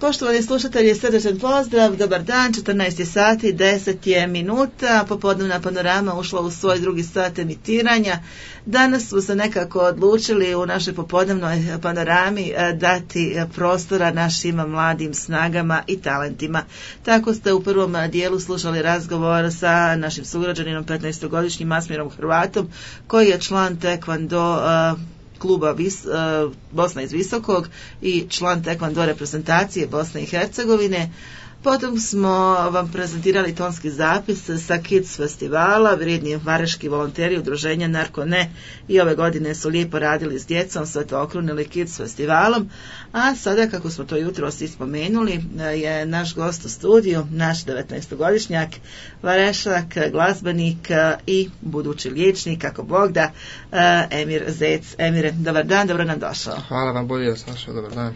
Poštovani slušatelji, srdečan pozdrav, dobar dan, 14 sati, 10 je minuta, popodnevna panorama ušla u svoj drugi sat emitiranja. Danas smo se nekako odlučili u našoj popodnevnoj panorami dati prostora našim mladim snagama i talentima. Tako ste u prvom dijelu slušali razgovor sa našim sugrađaninom, 15-godišnjim Asmirom Hrvatom, koji je član Taekwondo kluba Bosna iz Visokog i član Taekwondo reprezentacije Bosne i Hercegovine. Potom smo vam prezentirali tonski zapis sa Kids festivala, vrijedni vareški volonteri udruženja Narko Ne i ove godine su lijepo radili s djecom, sve to okrunili Kids festivalom, a sada, kako smo to jutros i spomenuli, je naš gost u studiju, naš 19-godišnjak, varešak, glazbenik i budući liječnik, kako Bog da, Emir Zec. Emire, dobar dan, dobro nam došao. Hvala vam, bolje da sam našao, dobar dan.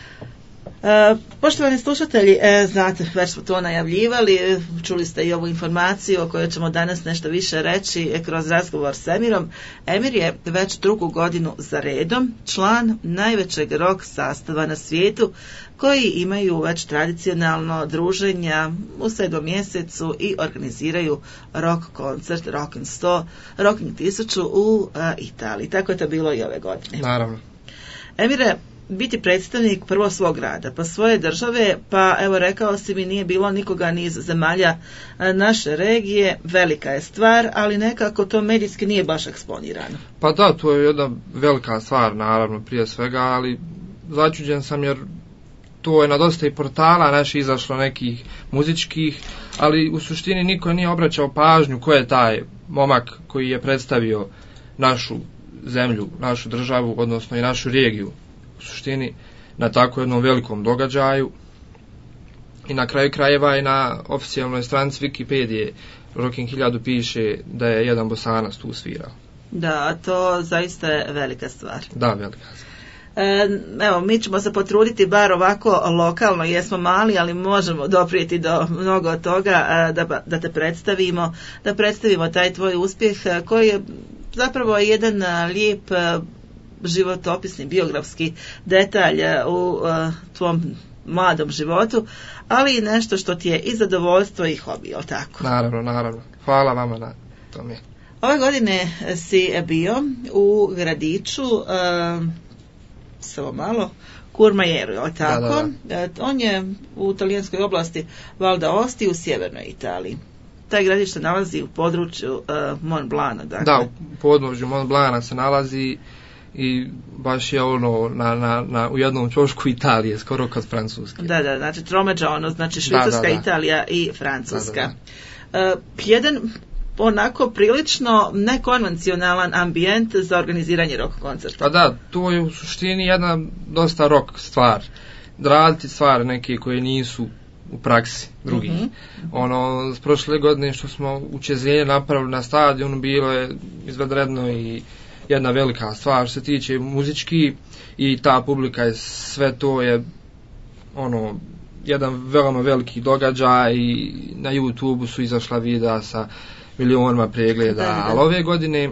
Poštovani slušatelji, znate, već smo to najavljivali, čuli ste i ovu informaciju o kojoj ćemo danas nešto više reći kroz razgovor s Emirom. Emir je već drugu godinu za redom član najvećeg rock sastava na svijetu, koji imaju već tradicionalno druženja u 7. mjesecu i organiziraju rock koncert Rocking 1000 u Italiji. Tako je to bilo i ove godine. Naravno. Emire, biti predstavnik prvo svog grada, pa svoje države, pa evo rekao si mi nije bilo nikoga ni iz zemalja naše regije, velika je stvar, ali nekako to medijski nije baš eksponirano. Pa da, to je jedna velika stvar, naravno, prije svega, ali začuđen sam jer to je na dosta i portala naših izašlo nekih muzičkih, ali u suštini niko nije obraćao pažnju ko je taj momak koji je predstavio našu zemlju, našu državu, odnosno i našu regiju. U suštini na tako jednom velikom događaju i na kraju krajeva i na oficijalnoj stranici Wikipedije Rocking 1000 piše da je jedan Bosanac tu svirao. Da, to zaista je velika stvar. Da, velika stvar. Evo, mi ćemo se potruditi bar ovako lokalno, jesmo mali, ali možemo doprijeti do mnogo toga da te predstavimo, da predstavimo taj tvoj uspjeh koji je zapravo jedan lijep životopisni, biografski detalj u tvom mladom životu, ali i nešto što ti je i zadovoljstvo i hobi, jel tako? Naravno. Hvala vama na tome. Ove godine si bio u gradiću, samo malo, Courmayeur, jel tako? Da. On je u talijanskoj oblasti Val d'Aosti u sjevernoj Italiji. Taj gradić se nalazi u području Mont Blana. Dakle. Da, u području Mont Blana se nalazi i baš je ono u jednom ćošku Italije, skoro kod Francuske. Da, znači tromeđa ono, znači Švicarska, Italija i Francuska. Da. Jedan onako prilično nekonvencionalan ambijent za organiziranje rock koncerta. Pa da, to je u suštini jedna dosta rock stvar. Raditi stvari neke koje nisu u praksi drugih. S prošle godine što smo u Čezenje napravili na stadionu, bilo je izvanredno i jedna velika stvar što se tiče muzički i ta publika je sve to je jedan veoma veliki događaj i na YouTubeu su izašla videa sa milionima pregleda, da. Ali ove godine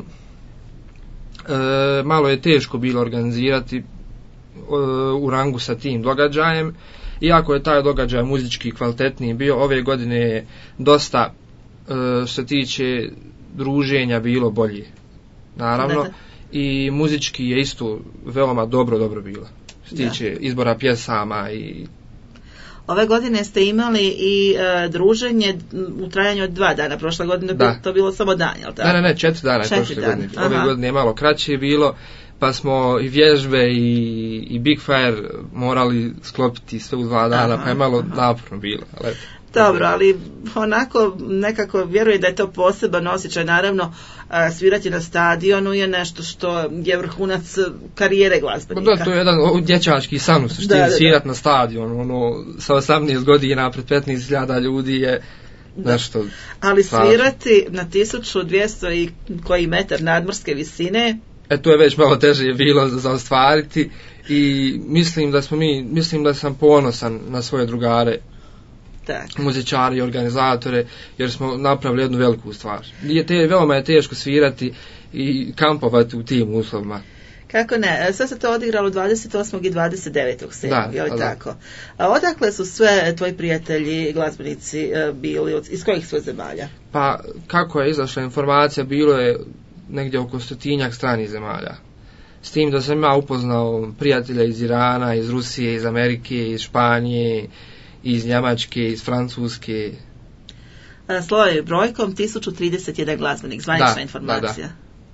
malo je teško bilo organizirati u rangu sa tim događajem, iako je taj događaj muzički kvalitetniji bio. Ove godine je dosta što se tiče druženja bilo bolje. Naravno, i muzički je isto veoma dobro bilo. Što se tiče izbora pjesama i... Ove godine ste imali i druženje u trajanju od 2 dana. Prošle godine to bilo samo dan, jel tako? Ne, 4 dana prošle godine. Ove godine je malo kraće bilo, pa smo i vježbe i Big Fire morali sklopiti sve u 2 dana, pa je malo naporno bilo. Dobro, ali onako nekako vjerujem da je to poseban osjećaj. Naravno, svirati na stadionu je nešto što je vrhunac karijere glazbenika. Da, to je jedan dječački san, svirati na stadionu, sa 18 godina pred 15.000 ljudi je nešto. Ali svirati na 1200 i koji metar nadmorske visine, to je već malo teže bilo za ostvariti i mislim da sam ponosan na svoje drugare, muzičari i organizatore, jer smo napravili jednu veliku stvar. Veoma je teško svirati i kampovati u tim uslovima. Kako ne, sve se to odigralo 28. i 29.7. je li tako? A odakle su sve tvoji prijatelji, glazbenici bili, iz kojih sve zemalja? Pa kako je izašla informacija, bilo je negdje oko 100-tinjak stranih zemalja. S tim da sam ja upoznao prijatelja iz Irana, iz Rusije, iz Amerike, iz Španije, iz Njemačke, iz Francuske. Slovom brojkom 1031 glazbenik, zvanična informacija.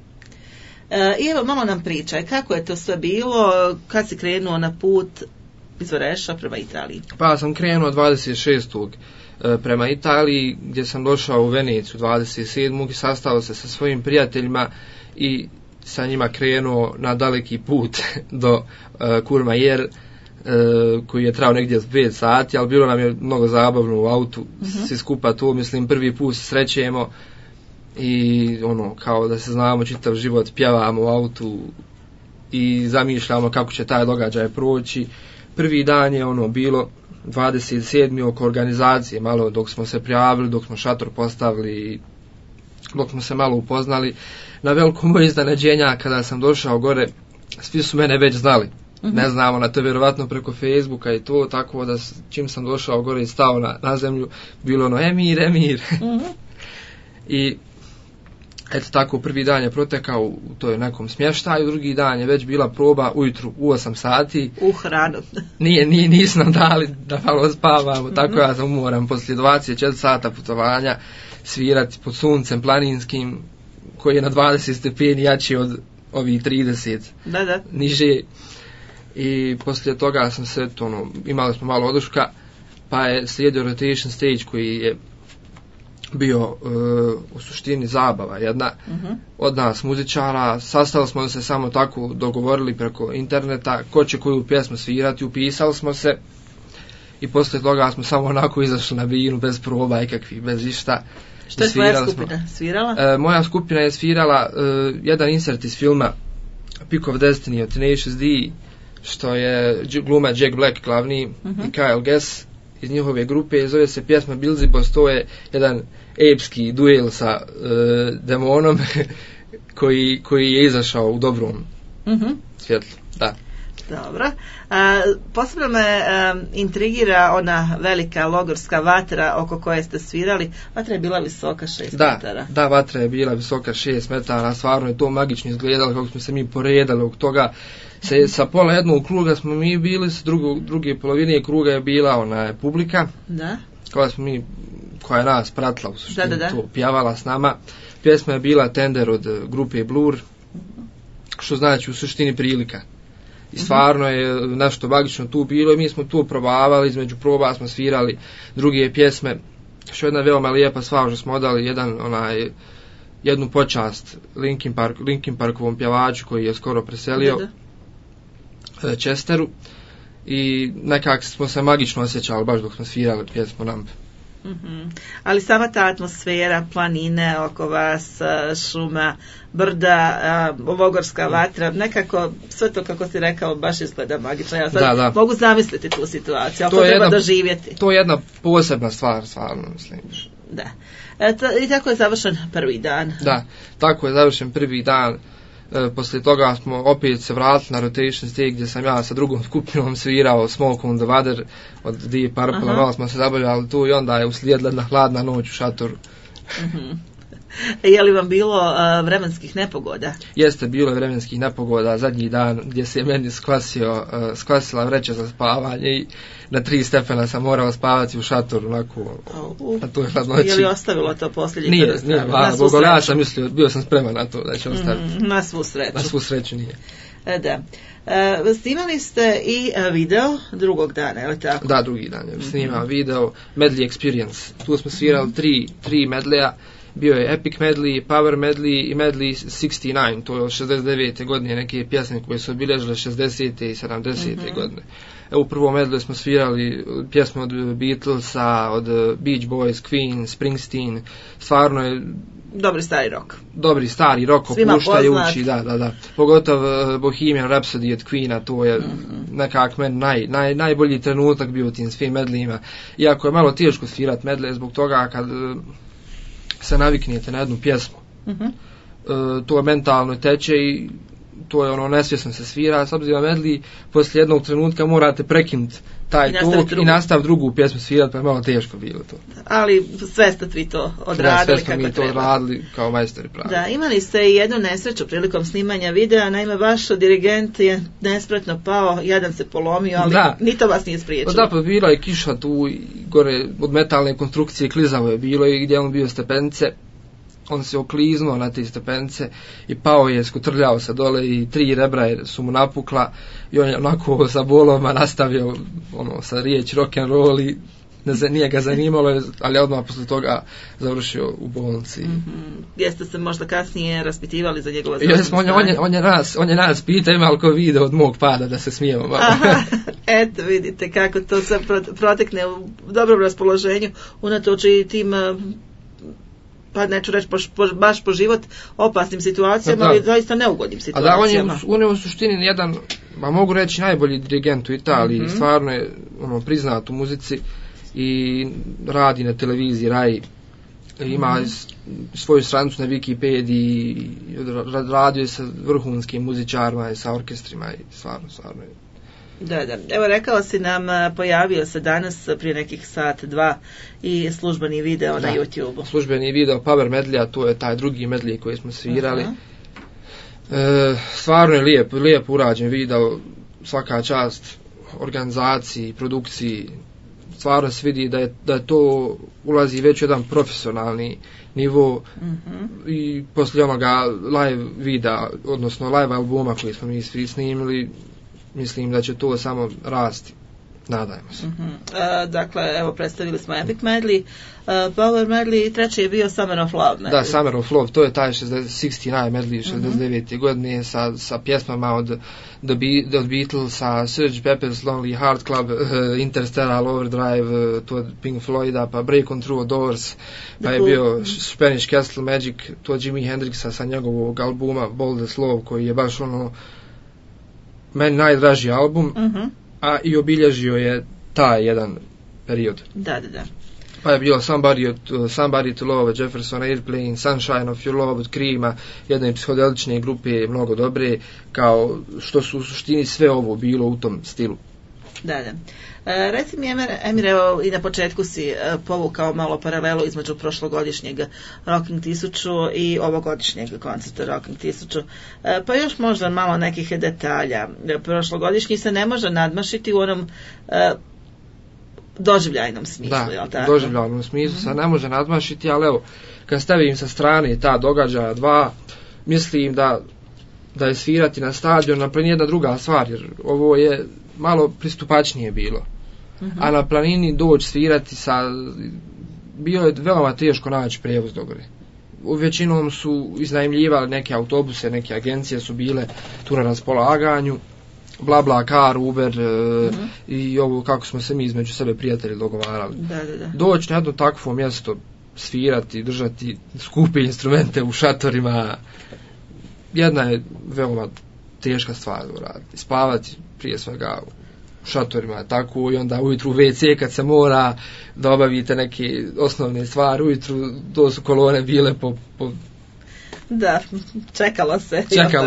I evo malo nam pričaj, kako je to sve bilo, kad si krenuo na put iz Oreša prema Italiji? Pa sam krenuo 26. prema Italiji, gdje sam došao u Veneciju 27. i sastao se sa svojim prijateljima i sa njima krenuo na daleki put do Courmayeur, koji je trajao negdje 5 sati, ali bilo nam je mnogo zabavno u autu, svi skupa tu, mislim, prvi put se srećemo i kao da se znamo čitav život, pjevamo u autu i zamišljamo kako će taj događaj proći. Prvi dan je bilo 27. oko organizacije, malo dok smo se prijavili, dok smo šator postavili, dok smo se malo upoznali. Na veliko moje iznenađenja kada sam došao gore, svi su mene već znali. Ne znamo, na to je vjerovatno preko Facebooka i to, tako da čim sam došao gore i stao na zemlju, bilo Emir. I eto tako, prvi dan je protekao u toj nekom smještaju, drugi dan je već bila proba ujutru u 8 sati. U hranu. Nisu nam dali da malo spavamo, tako ja sam umoran poslije 24 sata putovanja svirati pod suncem planinskim, koji je na 20 stepeni jači od ovih 30 niže. I poslije toga sam se, imali smo malo oduška, pa je slijedio rotation stage koji je bio u suštini zabava jedna od nas muzičara. Sastali smo se samo tako, dogovorili preko interneta ko će koju pjesmu svirati, upisali smo se i poslije toga smo samo onako izašli na binu bez proba ikakvih, bez išta. Što je tvoja skupina svirala? Moja skupina je svirala jedan insert iz filma Pick of Destiny od Tenacious D, što je gluma Jack Black glavni i Kyle Gass iz njihove grupe, zove se pjesma Beelzebub, to je jedan epski duel sa demonom koji je izašao u dobrom svjetlu. Da. Dobro. Posebno me intrigira ona velika logorska vatra oko koje ste svirali. Vatra je bila visoka 6 metara. Da, vatra je bila visoka 6 metara, stvarno je to magično izgledalo kako smo se mi poredali od toga. Sa pola jednog kruga smo mi bili, sa druge polovine kruga je bila ona publika. Da. Koja je nas pratila u suštini, to pjevala s nama. Pjesma je bila Tender od grupe Blur, što znači u suštini prilika. I stvarno je nešto magično tu bilo i mi smo tu probavali, između proba smo svirali druge pjesme, što je jedna veoma lijepa stvar, što smo odali jednu počast Linkin Parkovom pjevaču koji je skoro preselio, Chesteru, i nekako smo se magično osjećali baš dok smo svirali pjesmu Numb. Ali sama ta atmosfera, planine oko vas, šuma, brda, logorska vatra, nekako sve to kako si rekao baš izgleda magično. Ja sad mogu zamisliti tu situaciju, ali to treba doživjeti. To je jedna posebna stvar, stvarno mislim. Da. I tako je završen prvi dan. Da, tako je završen prvi dan. Poslije toga smo opet se vratili na rotation stage gdje sam ja sa drugom skupinom svirao Smoke on the Water od Deep Purple, malo smo se zabavljali tu i onda je uslijedila jedna hladna noć u šatoru. Je li vam bilo vremenskih nepogoda? Jeste, bilo je vremenskih nepogoda zadnji dan gdje se je meni skvasila vreća za spavanje i na 3 stepena sam morao spavati u šatoru onako na toj hladnoći. Je li ostavilo to posljednji? Nije, ja sam mislio, bio sam spreman na to da će ostaviti. Na svu sreću. Na svu sreću nije. Da. Snimali ste i video drugog dana, je li tako? Da, drugi dan je snimao video Medley Experience. Tu smo svirali 3 medleja. Bio je Epic Medley, Power Medley i Medley 69, to je od 69. godine, neke pjesme koje su obilježile 60. i 70. godine. U prvom medleju smo svirali pjesme od Beatlesa, od Beach Boys, Queen, Springsteen, stvarno je dobri stari rock opuštajući, da. Pogotovo Bohemian Rhapsody od Queena, to je nekak meni najbolji trenutak bio u tim svim medlijima. Iako je malo teško svirati medlije zbog toga kad se naviknete na jednu pjesmu, to mentalno teče i to je ono nesvjesno se svira, s obzirom medley, poslije jednog trenutka morate prekinuti taj tok i nastav drugu pjesmu svirati, pa je malo teško bilo to. Ali sve ste vi to odradili kako treba. Sve smo mi to odradili kao majstori pravi. Da, imali ste i jednu nesreću prilikom snimanja videa, naime vaš dirigent je nespretno pao, jedan se polomio, ali ni to vas nije spriječilo. Da, pa bila je kiša tu, gore od metalne konstrukcije klizavo je bilo i gdje on bio stepence. On se okliznuo na te stepence i pao je, skutrljao se dole i 3 rebra su mu napukla i on je onako sa boloma nastavio sa riječ rock'n'roll i nije ga zanimalo, ali odmah posle toga završio u bolnici. Jeste se možda kasnije raspitivali za njegova on je nas pitao ima li ko video od mog pada da se smijemo malo. Eto vidite kako to sve protekne u dobrom raspoloženju unatoč i tim pa neću reći baš po život opasnim situacijama, ali zaista neugodnim situacijama. A da, on je u suštini jedan, mogu reći, najbolji dirigent u Italiji, stvarno je priznat u muzici i radi na televiziji, RAI, ima svoju stranicu na Wikipediji, radio je sa vrhunskim muzičarima i sa orkestrima i stvarno je. Da. Evo rekao si nam, pojavio se danas prije nekih sat, 2 i službeni video na YouTube-u. Službeni video Power Medley, to je taj drugi medley koji smo svirali. Stvarno je lijep urađen video, svaka čast organizaciji, produkciji. Stvarno se vidi da je to ulazi već u jedan profesionalni nivo i poslije onoga live videa, odnosno live albuma koji smo mi svi snimili, mislim da će to samo rasti. Nadajmo se. Dakle, evo predstavili smo Epic Medley, Power Medley, treći je bio Summer of Love Medley. Da, Summer of Love, to je taj 69 Medley 69. godine sa pjesmama od Beatlesa, Sgt. Pepper's Lonely Heart Club, Interstellar Overdrive, to od Pink Floyda, pa Break on Through Doors, pa je bio Spanish Castle Magic, to od Jimi Hendrixa sa njegovog albuma Boldest Love, koji je baš meni najdraži album, a i obilježio je taj jedan period. Da. Pa je bilo Somebody to Love, Jefferson Airplane, Sunshine of Your Love od Creama, jedne psihodelične grupe, mnogo dobre, kao što su u suštini sve ovo bilo u tom stilu. Da. Reci mi, Emir, evo i na početku si povukao malo paralelu između prošlogodišnjeg Rocking 1000 i ovogodišnjeg koncerta Rocking 1000. Pa još možda malo nekih detalja. Prošlogodišnji se ne može nadmašiti u onom doživljajnom smislu, da, je li tako? Doživljajnom smislu se ne može nadmašiti, ali evo, kad stavim sa strane ta događaja 2, mislim da je svirati na stadion na planini jedna druga stvar, jer ovo je malo pristupačnije bilo. A na planini doći svirati bio je veoma teško naći prijevoz do gore. Većinom su iznajmljivali neke autobuse, neke agencije su bile tu na raspolaganju, BlaBlaCar, Uber i ovo kako smo se mi između sebe prijatelji dogovarali. Da. Doći na jedno takvo mjesto, svirati, držati skupe instrumente u šatorima, jedna je veoma teška stvar uraditi. Spavati prije svega u šatorima, tako, i onda ujutru u WC kad se mora da obavite neke osnovne stvari, ujutru to su kolone bile po Da, čekalo se.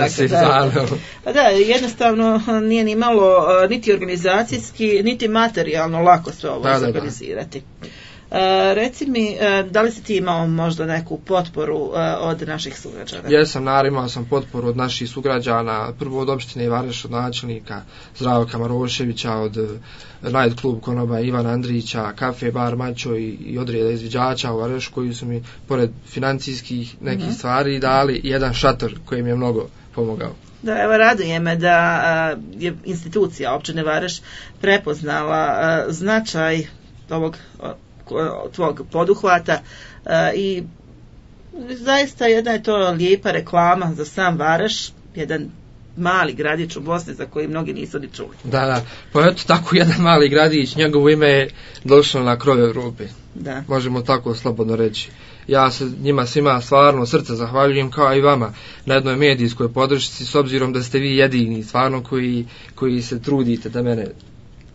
Da, jednostavno nije ni malo niti organizacijski, niti materijalno lako sve ovo organizirati. Reci mi, da li si ti imao možda neku potporu od naših sugrađana? Jesam, naravno, imao sam potporu od naših sugrađana, prvo od opštine Vareš, od načelnika Zdravka Maroševića, od Night Club Konoba Ivana Andrića, Kafe Bar Mačo i odreda izviđača u Vareš, koji su mi pored financijskih nekih stvari dali jedan šator koji mi je mnogo pomogao. Da, evo, raduje me da je institucija općine Vareš prepoznala značaj ovog tvog poduhvata i zaista jedna je to lijepa reklama za sam Vareš, jedan mali gradić u Bosni za koji mnogi nisu ni čuli. Da, pa eto tako jedan mali gradić, njegovo ime je došlo na krov Evrope. Da. Možemo tako slobodno reći. Ja se njima svima stvarno srce zahvaljujem, kao i vama na jednoj medijskoj podršci, s obzirom da ste vi jedini stvarno koji se trudite da mene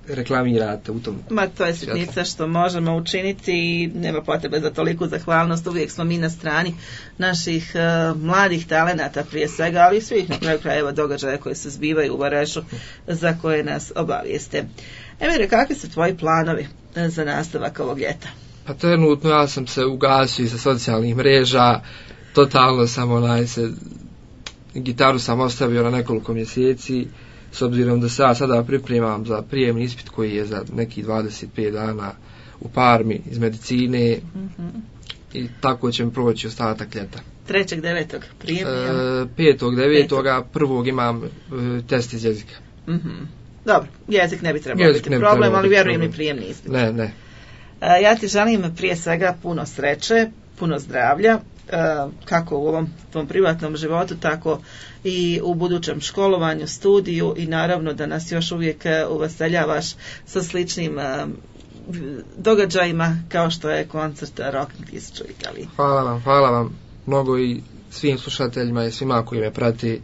reklamirate u tom. Ma to je sitnica što možemo učiniti i nema potrebe za toliku zahvalnost, uvijek smo mi na strani naših mladih talenata prije svega, ali i svih na kraju krajeva događaja koji se zbivaju u Varešu za koje nas obavijeste. Emire, kakvi su tvoji planovi za nastavak ovog ljeta? Pa trenutno ja sam se ugasio sa socijalnih mreža, totalno sam gitaru sam ostavio na nekoliko mjeseci, s obzirom da se ja sada pripremam za prijemni ispit koji je za nekih 25 dana u Parmi iz medicine i tako ćemo proći ostatak ljeta. 3.9. prijem? 5.9. prvog imam test iz jezika. Dobro, jezik ne bi trebao biti problem, ali vjerujem i prijemni ispit. Ne. Ja ti želim prije svega puno sreće, puno zdravlja, kako u ovom tvom privatnom životu, tako i u budućem školovanju, studiju i naravno da nas još uvijek uveseljavaš sa sličnim događajima kao što je koncert Rocking 1000 u Italiji. Hvala vam mnogo i svim slušateljima i svima koji me prati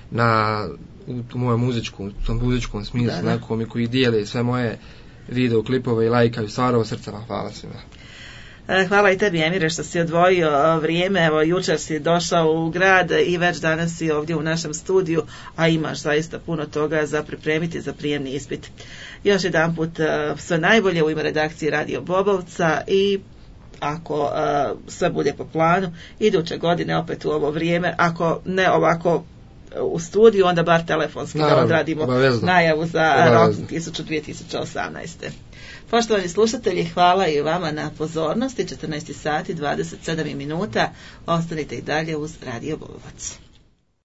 u mojem muzičkom smislu, nekom i koji dijele sve moje video klipove i lajkaju, stvarno srcama hvala svima. Hvala i tebi, Emire, što si odvojio vrijeme. Evo, jučer si došao u grad i već danas si ovdje u našem studiju, a imaš zaista puno toga za pripremiti za prijemni ispit. Još jedanput sve najbolje u ime redakcije Radio Bobovca i ako sve bude po planu, iduće godine opet u ovo vrijeme, ako ne ovako u studiju, onda bar telefonski da odradimo najavu za Rocking 1000 2018. Poštovani slušatelji, hvala i vama na pozornosti. 14 sati 27 minuta. Ostanite i dalje uz Radio Bobovac.